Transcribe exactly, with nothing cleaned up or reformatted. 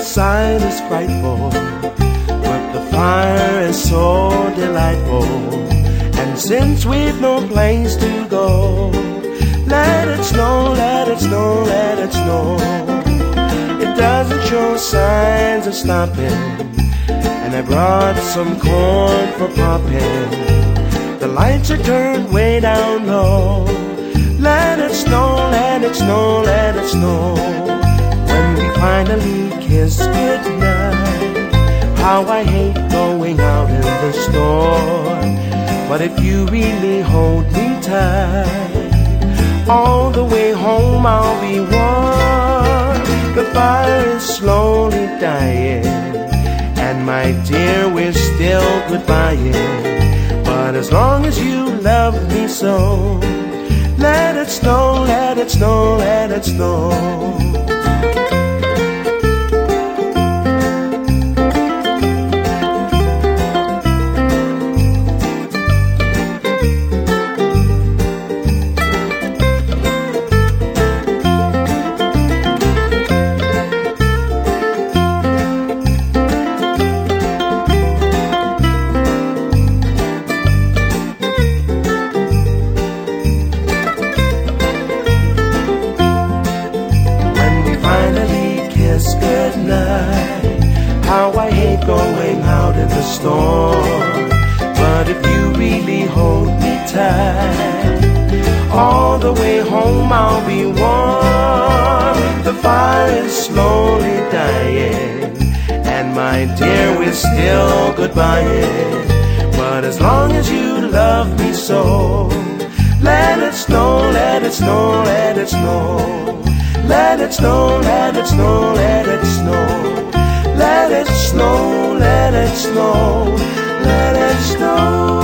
sight is frightful, but the fire is so delightful. And since we've no place to go, let it snow, let it snow, let it snow. It doesn't show signs of stopping, and I brought some corn for popping. The lights are turned way down low. Let it snow, let it snow, let it snow. When we finally kiss goodnight, how I hate going out in the storm. But if you really hold me tight, all the way home I'll be warm. The fire is slowly dying, and my dear, we're still goodbying. But as long as you love me so, let it snow, let it snow, let it snow. Goodnight, how I hate going out in the storm. But if you really hold me tight, all the way home I'll be warm. The fire is slowly dying, and my dear, we're still goodbying. But as long as you love me so, let it snow, let it snow, let it snow. Let it snow, let it snow, let it snow. Let it snow, let it snow, let it snow.